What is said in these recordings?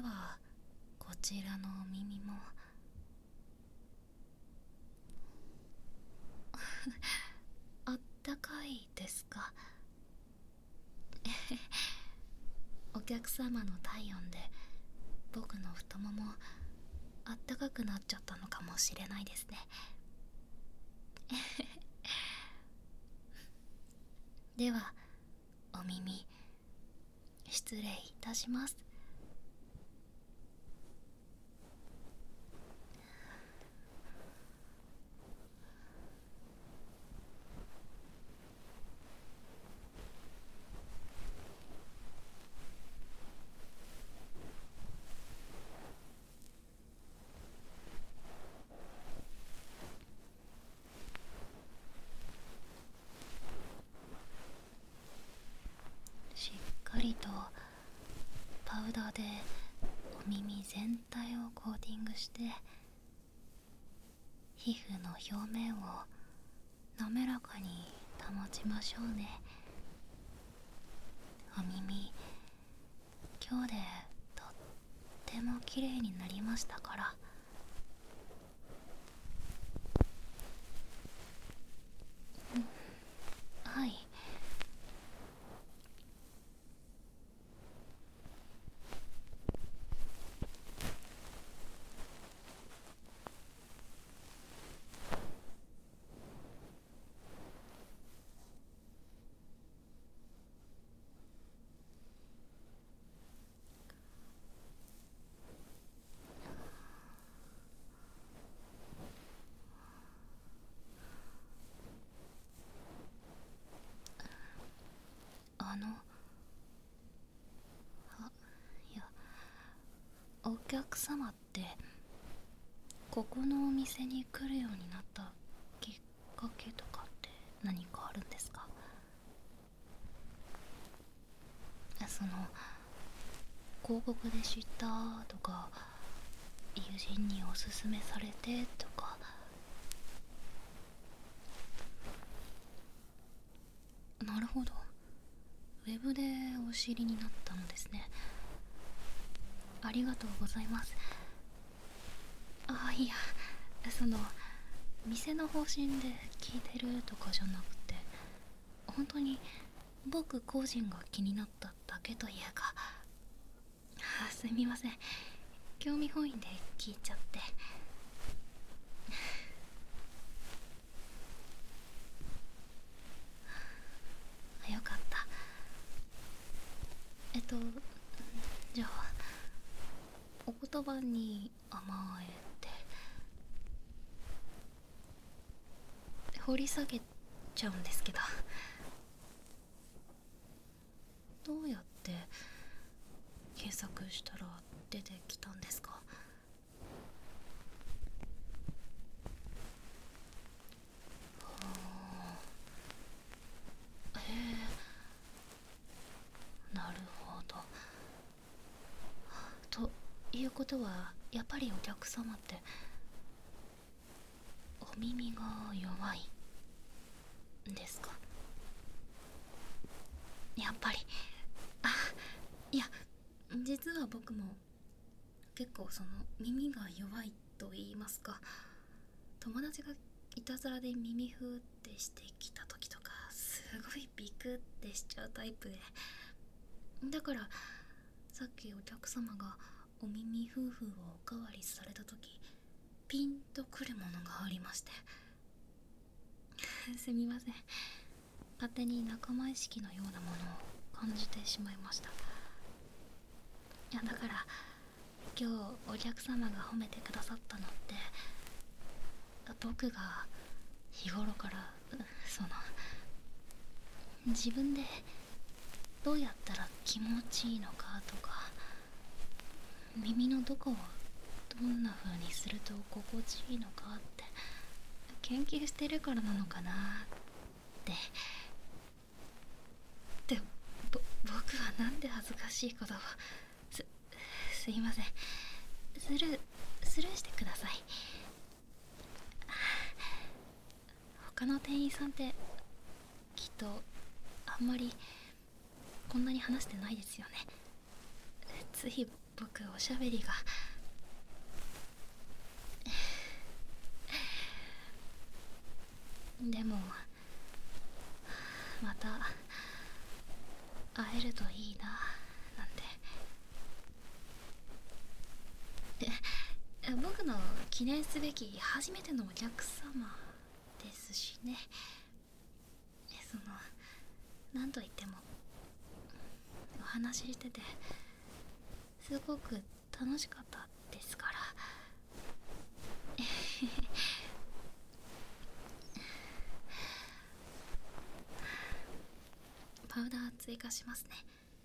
はこちらのお耳もあったかいですか？お客様の体温で僕の太ももあったかくなっちゃったのかもしれないですね。ではお耳失礼いたします。しっかりとパウダーでお耳全体をコーティングして皮膚の表面を滑らかに保ちましょうね。お耳今日でとっても綺麗になりましたから。はい。いや、お客様ってここのお店に来るようになったきっかけとかって何かあるんですか？その広告で知ったとか友人におすすめされてとか。なるほど、ウェブでお知りになったのですね。ありがとうございます。いや、その店の方針で聞いてるとかじゃなくて、本当に僕個人が気になっただけというか。すみません、興味本位で聞いちゃって。よかった。じゃあお言葉に甘えて掘り下げちゃうんですけど、どうやって検索したら出てきたんですか？へえ、なるほど。ということはやっぱりお客様ってお耳が弱いんですか？やっぱり。あいや、実は僕も結構その耳が弱いと言いますか、友達がいたずらで耳ふーってしてきた時とかすごいビクってしちゃうタイプで、だからさっきお客様がお耳ふーふーをおかわりされた時ピンとくるものがありまして。すみません、勝手に仲間意識のようなものを感じてしまいました。いや、だから今日お客様が褒めてくださったのって、僕が日頃からその自分でどうやったら気持ちいいのかとか、耳のどこをどんな風にすると心地いいのかって研究してるからなのかなって。僕はなんで恥ずかしいことを。すいません、スルーしてください。他の店員さんってきっとあんまりこんなに話してないですよね。 つい僕おしゃべりがでもまた会えるといいななんて。僕の記念すべき初めてのお客様ですしね。なんといってもお話ししててすごく楽しかったですから。パウダー追加しますね。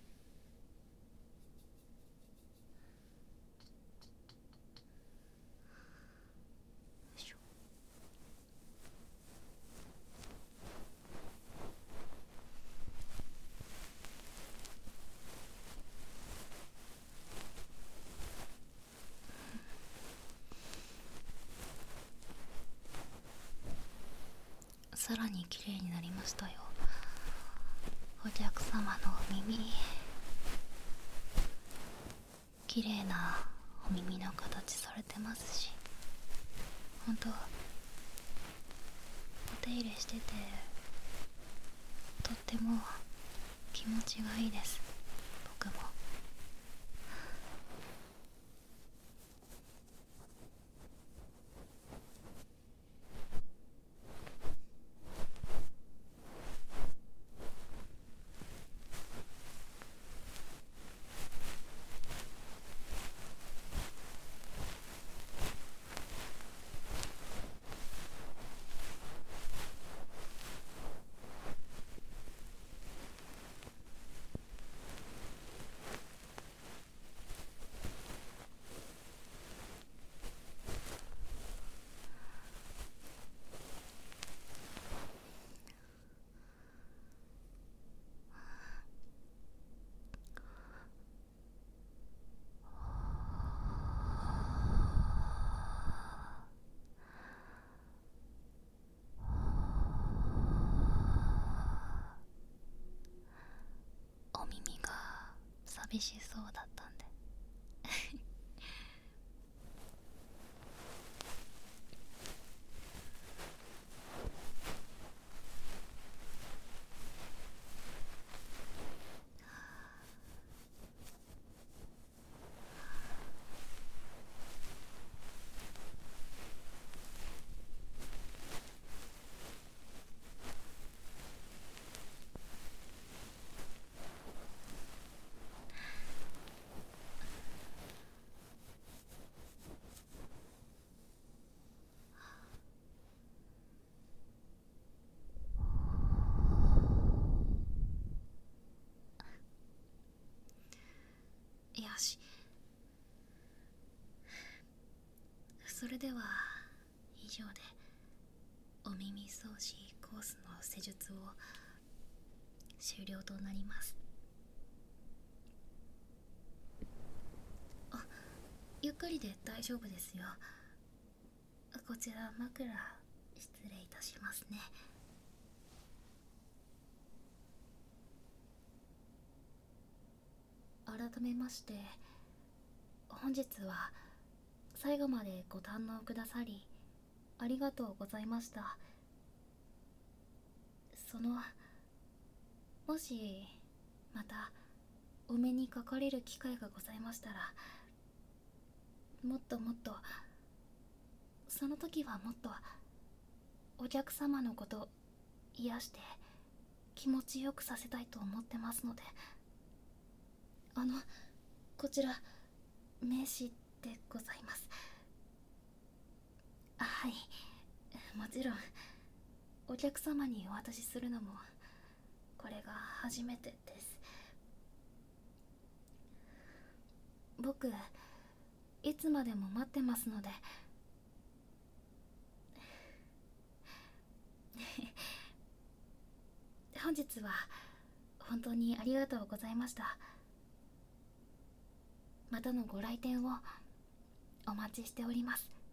さらに綺麗になりましたよ。お客様のお耳、綺麗なお耳の形されてますし、本当お手入れしててとっても気持ちがいいです。僕も。お耳が寂しそうだったんでよし、それでは以上でお耳掃除コースの施術を終了となります。ゆっくりで大丈夫ですよ。こちら枕失礼いたしますね。改めまして本日は最後までご堪能くださりありがとうございました。もしまたお目にかかれる機会がございましたら、もっともっとその時はもっとお客様のこと癒して気持ちよくさせたいと思ってますので、こちら名刺でございます。はい、もちろんお客様にお渡しするのもこれが初めてです。僕いつまでも待ってますので本日は本当にありがとうございました。またのご来店をお待ちしております。